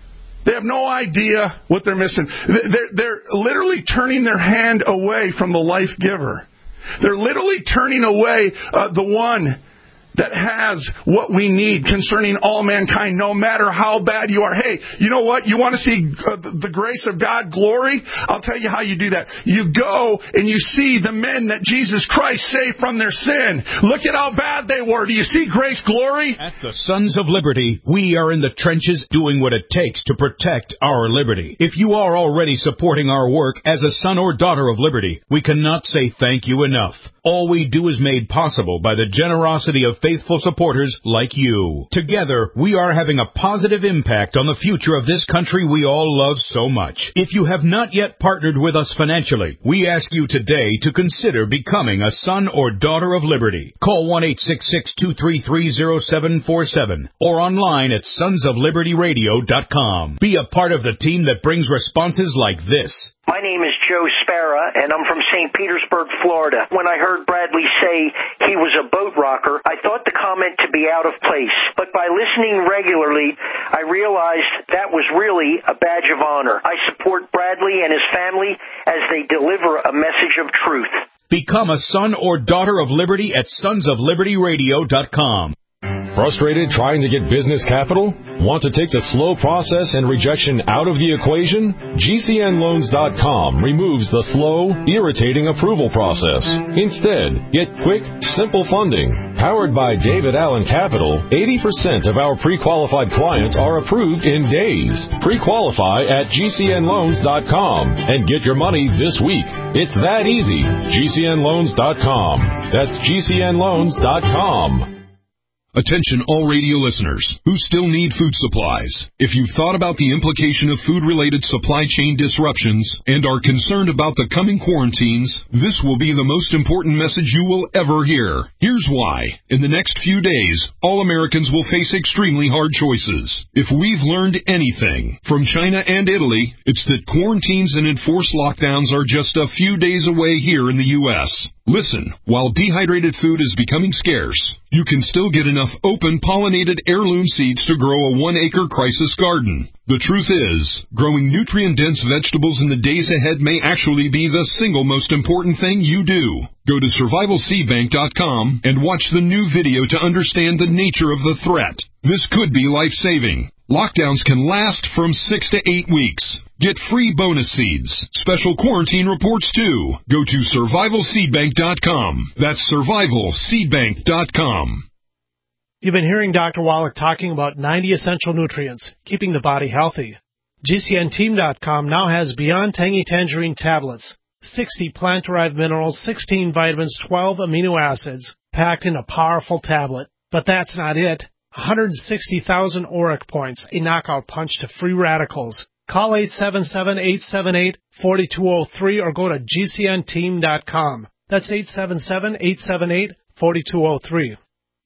They have no idea what they're missing. They're, they're literally turning their hand away from the life giver. They're literally turning away uh, the one that has what we need concerning all mankind, no matter how bad you are. Hey, you know what? You want to see uh, the grace of God glory? I'll tell you how you do that. You go and you see the men that Jesus Christ saved from their sin. Look at how bad they were. Do you see grace glory? At the Sons of Liberty, we are in the trenches doing what it takes to protect our liberty. If you are already supporting our work as a son or daughter of liberty, we cannot say thank you enough. All we do is made possible by the generosity of faithful supporters like you. Together, we are having a positive impact on the future of this country we all love so much. If you have not yet partnered with us financially, we ask you today to consider becoming a son or daughter of liberty. Call one eight six six, two three three, zero seven four seven or online at sons of liberty radio dot com. Be a part of the team that brings responses like this. My name is Joe Spara, and I'm from Saint Petersburg, Florida. When I heard Bradley say he was a boat rocker, I thought the comment to be out of place. But by listening regularly, I realized that was really a badge of honor. I support Bradley and his family as they deliver a message of truth. Become a son or daughter of liberty at sons of liberty radio dot com. Frustrated trying to get business capital? Want to take the slow process and rejection out of the equation? G C N loans dot com removes the slow, irritating approval process. Instead, get quick, simple funding. Powered by David Allen Capital, eighty percent of our pre-qualified clients are approved in days. Pre-qualify at G C N loans dot com and get your money this week. It's that easy. G C N loans dot com. That's G C N loans dot com. Attention all radio listeners who still need food supplies. If you've thought about the implication of food-related supply chain disruptions and are concerned about the coming quarantines, this will be the most important message you will ever hear. Here's why. In the next few days, all Americans will face extremely hard choices. If we've learned anything from China and Italy, it's that quarantines and enforced lockdowns are just a few days away here in the U S Listen, while dehydrated food is becoming scarce, you can still get enough open pollinated heirloom seeds to grow a one-acre crisis garden. The truth is, growing nutrient-dense vegetables in the days ahead may actually be the single most important thing you do. Go to survival seed bank dot com and watch the new video to understand the nature of the threat. This could be life-saving. Lockdowns can last from six to eight weeks. Get free bonus seeds, special quarantine reports too. Go to survival seed bank dot com. That's survival seed bank dot com. You've been hearing Doctor Wallach talking about ninety essential nutrients, keeping the body healthy. G C N team dot com now has Beyond Tangy Tangerine tablets, sixty plant-derived minerals, sixteen vitamins, twelve amino acids, packed in a powerful tablet. But that's not it. one hundred sixty thousand auric points, a knockout punch to free radicals. Call eight seven seven, eight seven eight, four two zero three or go to G C N team dot com. That's eight seven seven, eight seven eight, four two zero three.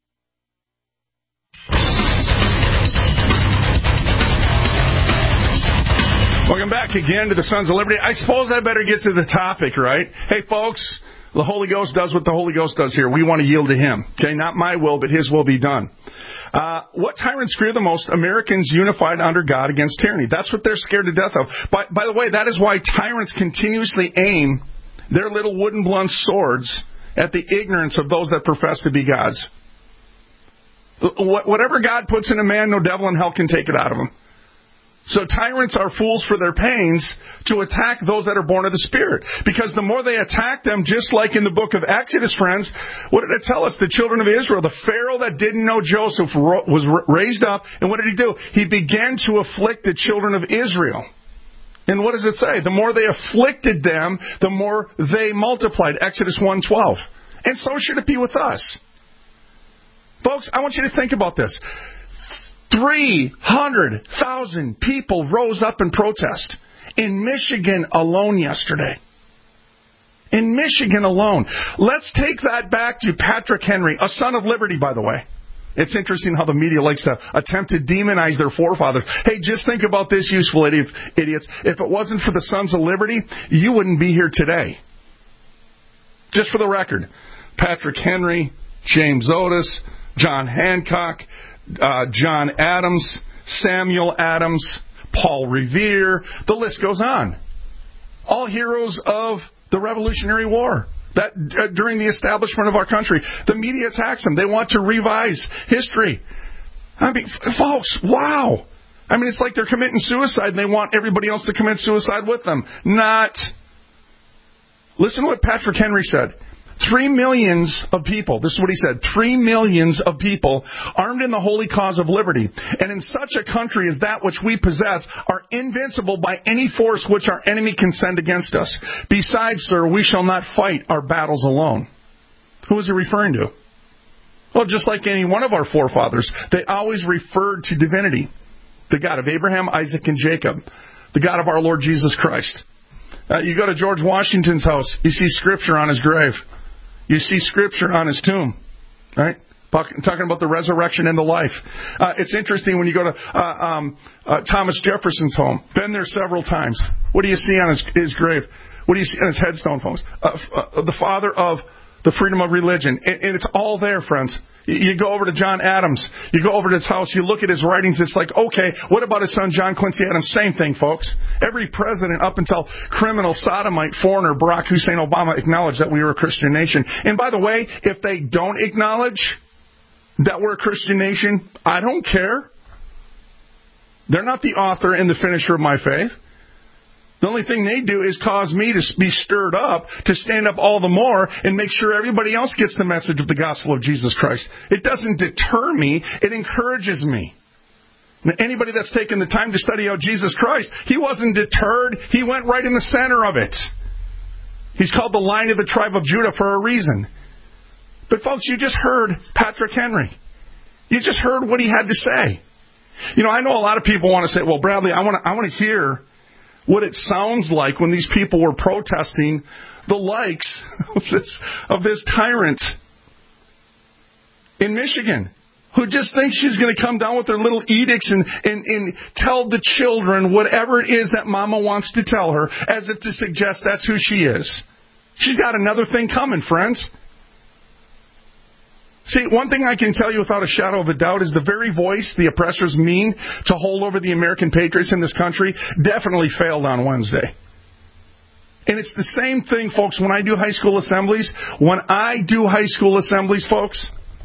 Welcome back again to the Sons of Liberty. I suppose I better get to the topic, right? Hey, folks, the Holy Ghost does what the Holy Ghost does here. We want to yield to Him. Okay, not my will, but His will be done. Uh, what tyrants fear the most? Americans unified under God against tyranny. That's what they're scared to death of. By, by the way, that is why tyrants continuously aim their little wooden blunt swords at the ignorance of those that profess to be gods. Whatever God puts in a man, no devil in hell can take it out of him. So tyrants are fools for their pains to attack those that are born of the Spirit. Because the more they attack them, just like in the book of Exodus, friends, what did it tell us? The children of Israel, the Pharaoh that didn't know Joseph was raised up, and what did he do? He began to afflict the children of Israel. And what does it say? The more they afflicted them, the more they multiplied. Exodus one twelve. And so should it be with us. Folks, I want you to think about this. three hundred thousand people rose up in protest in Michigan alone yesterday. In Michigan alone. Let's take that back to Patrick Henry, a son of liberty, by the way. It's interesting how the media likes to attempt to demonize their forefathers. Hey, just think about this, useful idiots. If it wasn't for the Sons of Liberty, you wouldn't be here today. Just for the record, Patrick Henry, James Otis, John Hancock, Uh, John Adams, Samuel Adams, Paul Revere. The list goes on. All heroes of the Revolutionary War. That uh, during the establishment of our country, the media attacks them. They want to revise history. I mean, f- folks, wow. I mean, it's like they're committing suicide and they want everybody else to commit suicide with them. Not. Listen to what Patrick Henry said. Three millions of people, this is what he said, three millions of people armed in the holy cause of liberty, and in such a country as that which we possess, are invincible by any force which our enemy can send against us. Besides, sir, we shall not fight our battles alone. Who is he referring to? Well, just like any one of our forefathers, they always referred to divinity. The God of Abraham, Isaac, and Jacob. The God of our Lord Jesus Christ. Uh, you go to George Washington's house, you see Scripture on his grave. You see Scripture on his tomb, right? Talking about the resurrection and the life. Uh, it's interesting when you go to uh, um, uh, Thomas Jefferson's home. Been there several times. What do you see on his, his grave? What do you see on his headstone, folks? Uh, uh, the father of the freedom of religion. And, and it's all there, friends. You go over to John Adams. You go over to his house. You look at his writings. It's like, okay, what about his son John Quincy Adams? Same thing, folks. Every president up until criminal, sodomite, foreigner, Barack Hussein Obama acknowledged that we were a Christian nation. And by the way, if they don't acknowledge that we're a Christian nation, I don't care. They're not the author and the finisher of my faith. The only thing they do is cause me to be stirred up to stand up all the more and make sure everybody else gets the message of the gospel of Jesus Christ. It doesn't deter me. It encourages me. Now, anybody that's taken the time to study out Jesus Christ, he wasn't deterred. He went right in the center of it. He's called the Lion of the tribe of Judah for a reason. But folks, you just heard Patrick Henry. You just heard what he had to say. You know, I know a lot of people want to say, well, Bradley, I want to, I want to hear what it sounds like when these people were protesting the likes of this, of this tyrant in Michigan, who just thinks she's going to come down with her little edicts and, and, and tell the children whatever it is that Mama wants to tell her, as if to suggest that's who she is. She's got another thing coming, friends. See, one thing I can tell you without a shadow of a doubt is the very voice the oppressors mean to hold over the American patriots in this country definitely failed on Wednesday. And it's the same thing, folks, when I do high school assemblies. When I do high school assemblies, folks,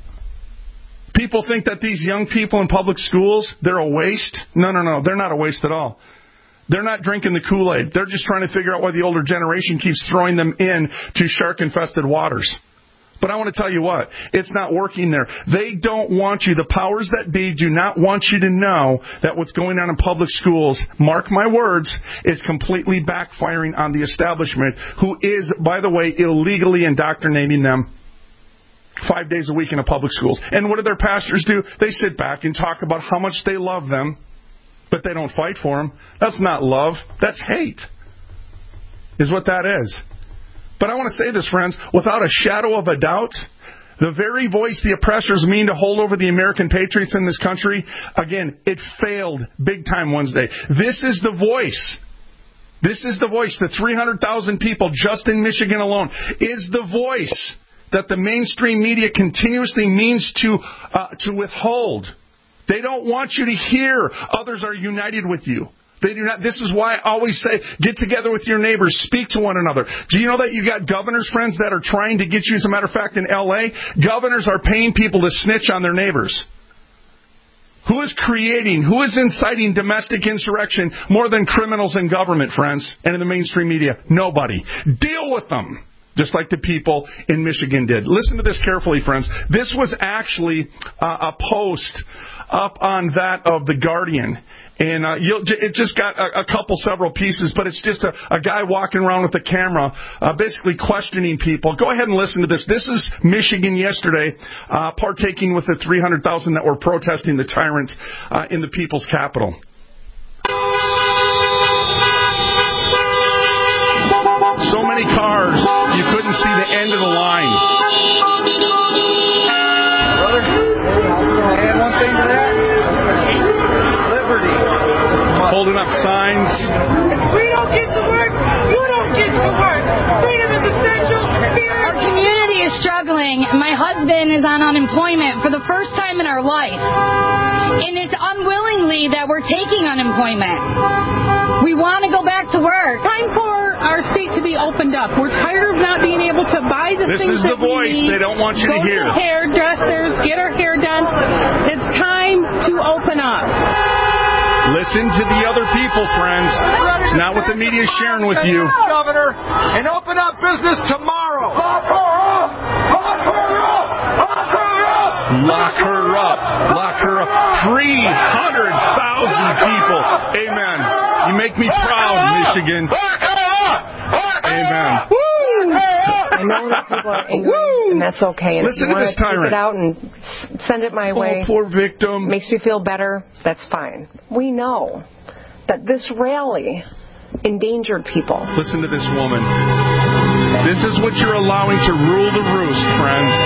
people think that these young people in public schools, they're a waste. No, no, no, they're not a waste at all. They're not drinking the Kool-Aid. They're just trying to figure out why the older generation keeps throwing them in to shark-infested waters. But I want to tell you what, it's not working there. They don't want you, the powers that be do not want you to know that what's going on in public schools, mark my words, is completely backfiring on the establishment, who is, by the way, illegally indoctrinating them five days a week in the public schools. And what do their pastors do? They sit back and talk about how much they love them, but they don't fight for them. That's not love. That's hate, is what that is. But I want to say this, friends, without a shadow of a doubt, the very voice the oppressors mean to hold over the American patriots in this country, again, it failed big time Wednesday. This is the voice. This is the voice. The three hundred thousand people just in Michigan alone is the voice that the mainstream media continuously means to uh, to withhold. They don't want you to hear others are united with you. They do not. This is why I always say, get together with your neighbors, speak to one another. Do you know that you got governors, friends, that are trying to get you? As a matter of fact, in L A, governors are paying people to snitch on their neighbors. Who is creating, who is inciting domestic insurrection more than criminals in government, friends, and in the mainstream media? Nobody. Deal with them, just like the people in Michigan did. Listen to this carefully, friends. This was actually uh, a post up on that of The Guardian. And uh, you'll, it just got a, a couple, several pieces, but it's just a, a guy walking around with a camera, uh, basically questioning people. Go ahead and listen to this. This is Michigan yesterday, uh, partaking with the three hundred thousand that were protesting the tyrant uh, in the people's capital. So many cars, you couldn't see the end of the line. Brother, can I add one thing to that? Holding up signs. If we don't get to work, you don't get to work. Freedom is essential. Our community is struggling. My husband is on unemployment for the first time in our life. And it's unwillingly that we're taking unemployment. We want to go back to work. Time for our state to be opened up. We're tired of not being able to buy the this things that the voice we need. They don't want you go to hear. To the hairdressers, get our hair done. It's time to open up. Listen to the other people, friends. It's not what the media is sharing with you. Governor, and open up business tomorrow. Lock her up. Lock her up. three hundred thousand people. Amen. You make me proud, Michigan. Amen. I know that people are angry, and that's okay. And Listen if you to want this to take tyrant. it out and send it my way. Oh, poor victim. Makes you feel better. That's fine. We know that this rally endangered people. Listen to this woman. This is what you're allowing to rule the roost, friends.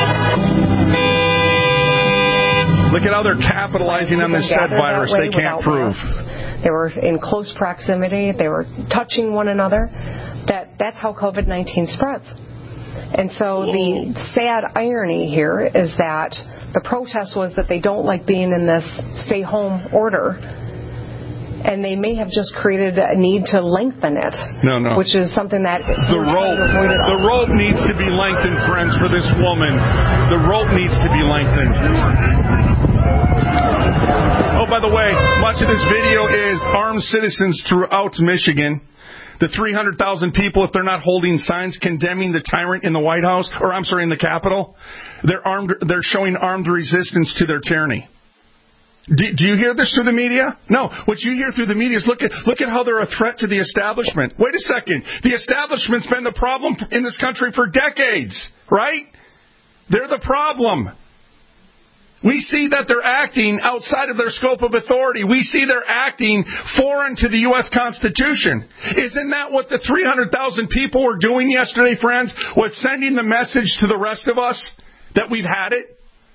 Look at how they're capitalizing on this said virus they can't prove. Masks. They were in close proximity. They were touching one another. That that's how COVID nineteen spreads. And so Whoa. The sad irony here is that the protest was that they don't like being in this stay-home order, and they may have just created a need to lengthen it. No, no. Which is something that the rope, the rope needs to be lengthened, friends, for this woman. The rope needs to be lengthened. Oh, by the way, much of this video is armed citizens throughout Michigan. The three hundred thousand people, if they're not holding signs condemning the tyrant in the White House, or I'm sorry, in the Capitol, they're armed. They're showing armed resistance to their tyranny. Do, do you hear this through the media? No. What you hear through the media is look at look at how they're a threat to the establishment. Wait a second. The establishment's been the problem in this country for decades, right? They're the problem. We see that they're acting outside of their scope of authority. We see they're acting foreign to the U S Constitution. Isn't that what the three hundred thousand people were doing yesterday, friends? Was sending the message to the rest of us that we've had it?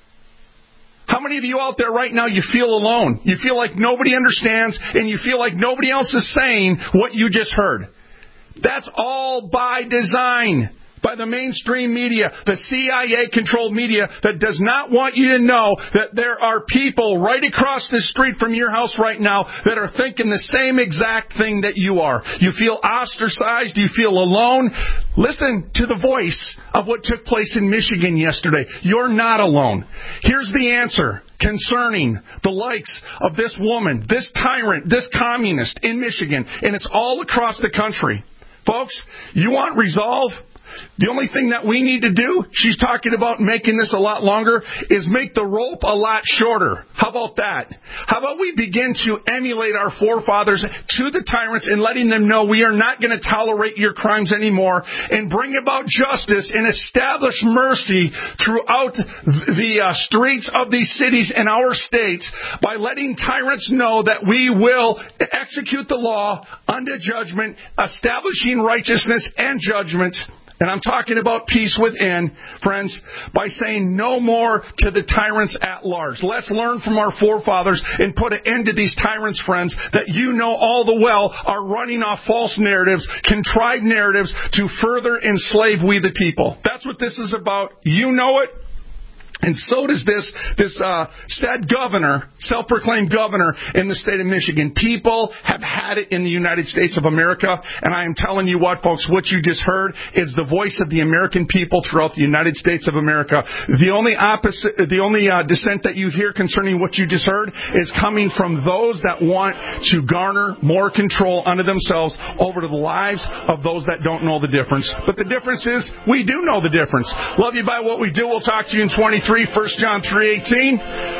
How many of you out there right now, you feel alone? You feel like nobody understands, and you feel like nobody else is saying what you just heard. That's all by design. By the mainstream media, the C I A-controlled media that does not want you to know that there are people right across the street from your house right now that are thinking the same exact thing that you are. You feel ostracized. You feel alone. Listen to the voice of what took place in Michigan yesterday. You're not alone. Here's the answer concerning the likes of this woman, this tyrant, this communist in Michigan, and it's all across the country. Folks, you want resolve? The only thing that we need to do, she's talking about making this a lot longer, is make the rope a lot shorter. How about that? How about we begin to emulate our forefathers to the tyrants and letting them know we are not going to tolerate your crimes anymore, and bring about justice and establish mercy throughout the uh, streets of these cities and our states by letting tyrants know that we will execute the law unto judgment, establishing righteousness and judgment. And I'm talking about peace within, friends, by saying no more to the tyrants at large. Let's learn from our forefathers and put an end to these tyrants, friends, that you know all the well are running off false narratives, contrived narratives to further enslave we the people. That's what this is about. You know it. And so does this this uh, said governor, self-proclaimed governor in the state of Michigan. People have had it in the United States of America, and I am telling you what, folks, what you just heard is the voice of the American people throughout the United States of America. The only opposite, the only uh, dissent that you hear concerning what you just heard is coming from those that want to garner more control unto themselves over the lives of those that don't know the difference. But the difference is we do know the difference. Love you by what we do. We'll talk to you in twenty-three. First John three eighteen.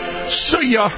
See ya.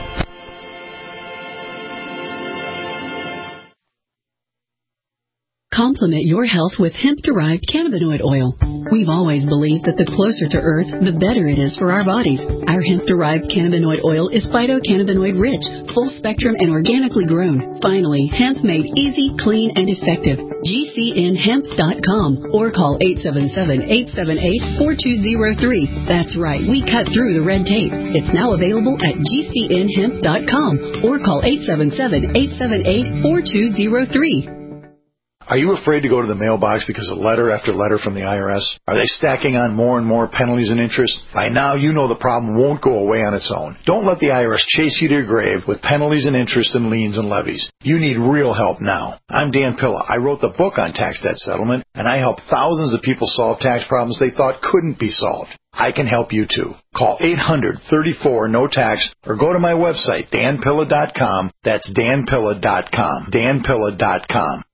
Complement your health with hemp-derived cannabinoid oil. We've always believed that the closer to Earth, the better it is for our bodies. Our hemp-derived cannabinoid oil is phytocannabinoid-rich, full-spectrum, and organically grown. Finally, hemp made easy, clean, and effective. G C N hemp dot com or call eight seven seven, eight seven eight, four two zero three. That's right, we cut through the red tape. It's now available at G C N hemp dot com or call eight seven seven, eight seven eight, four two zero three. Are you afraid to go to the mailbox because of letter after letter from the I R S? Are they stacking on more and more penalties and interest? By now, you know the problem won't go away on its own. Don't let the I R S chase you to your grave with penalties and interest and liens and levies. You need real help now. I'm Dan Pilla. I wrote the book on tax debt settlement, and I help thousands of people solve tax problems they thought couldn't be solved. I can help you too. Call eight hundred, thirty-four, no tax or go to my website, dan pilla dot com. That's dan pilla dot com. dan pilla dot com.